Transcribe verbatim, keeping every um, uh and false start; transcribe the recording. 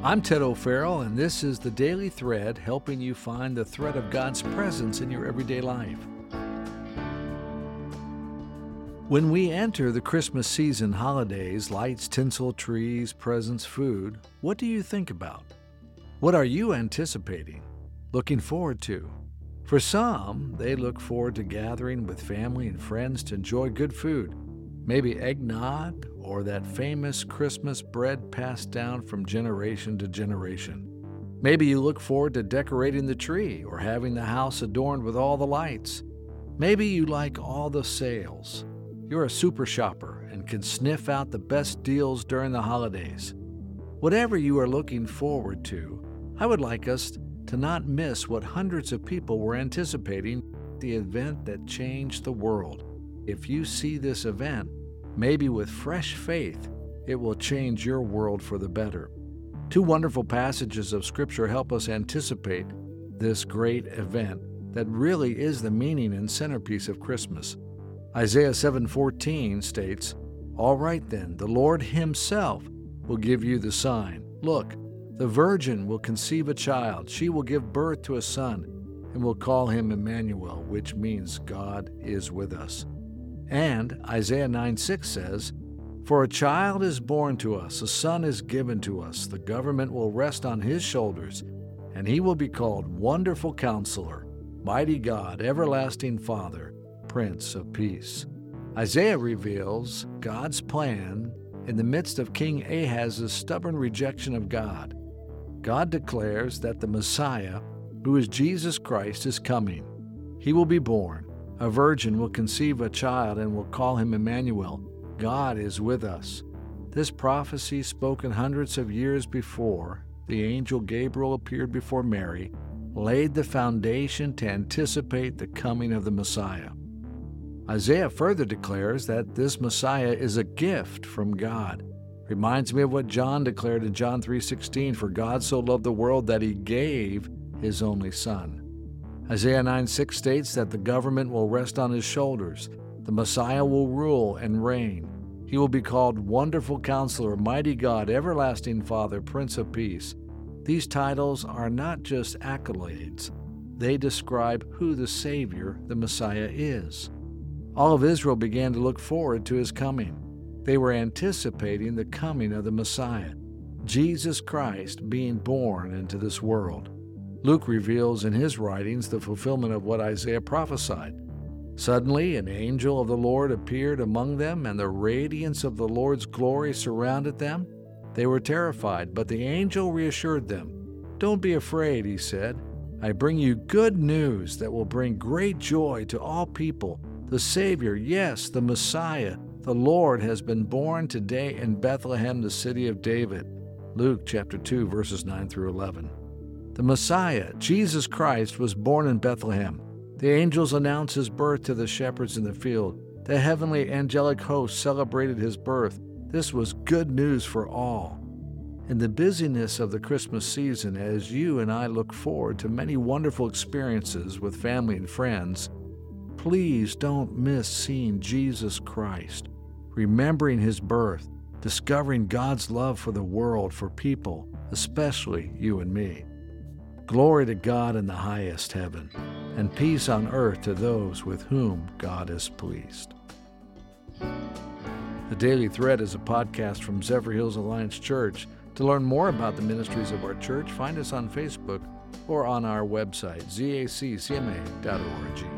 I'm Ted O'Farrell, and this is The Daily Thread, helping you find the thread of God's presence in your everyday life. When we enter the Christmas season holidays, lights, tinsel, trees, presents, food, what do you think about? What are you anticipating, looking forward to? For some, they look forward to gathering with family and friends to enjoy good food, maybe eggnog or that famous Christmas bread passed down from generation to generation. Maybe you look forward to decorating the tree or having the house adorned with all the lights. Maybe you like all the sales. You're a super shopper and can sniff out the best deals during the holidays. Whatever you are looking forward to, I would like us to not miss what hundreds of people were anticipating, the event that changed the world. If you see this event, maybe with fresh faith, it will change your world for the better. Two wonderful passages of Scripture help us anticipate this great event that really is the meaning and centerpiece of Christmas. Isaiah seven fourteen states, "All right then, the Lord himself will give you the sign. Look, the virgin will conceive a child. She will give birth to a son and will call him Emmanuel," which means God is with us. And Isaiah nine six says, "For a child is born to us, a son is given to us. The government will rest on his shoulders, and he will be called Wonderful Counselor, Mighty God, Everlasting Father, Prince of Peace." Isaiah reveals God's plan in the midst of King Ahaz's stubborn rejection of God. God declares that the Messiah, who is Jesus Christ, is coming. He will be born. A virgin will conceive a child and will call him Emmanuel. God is with us. This prophecy, spoken hundreds of years before the angel Gabriel appeared before Mary, laid the foundation to anticipate the coming of the Messiah. Isaiah further declares that this Messiah is a gift from God. Reminds me of what John declared in John three sixteen, "For God so loved the world that he gave his only Son." Isaiah nine six states that the government will rest on his shoulders. The Messiah will rule and reign. He will be called Wonderful Counselor, Mighty God, Everlasting Father, Prince of Peace. These titles are not just accolades. They describe who the Savior, the Messiah, is. All of Israel began to look forward to his coming. They were anticipating the coming of the Messiah, Jesus Christ being born into this world. Luke reveals in his writings the fulfillment of what Isaiah prophesied. Suddenly, an angel of the Lord appeared among them, and the radiance of the Lord's glory surrounded them. They were terrified, but the angel reassured them. "Don't be afraid," he said. "I bring you good news that will bring great joy to all people. The Savior, yes, the Messiah, the Lord, has been born today in Bethlehem, the city of David." Luke chapter two, verses nine through eleven. The Messiah, Jesus Christ, was born in Bethlehem. The angels announced his birth to the shepherds in the field. The heavenly angelic host celebrated his birth. This was good news for all. In the busyness of the Christmas season, as you and I look forward to many wonderful experiences with family and friends, please don't miss seeing Jesus Christ, remembering his birth, discovering God's love for the world, for people, especially you and me. Glory to God in the highest heaven, and peace on earth to those with whom God is pleased. The Daily Thread is a podcast from Zephyr Hills Alliance Church. To learn more about the ministries of our church, find us on Facebook or on our website, z a c c m a dot org.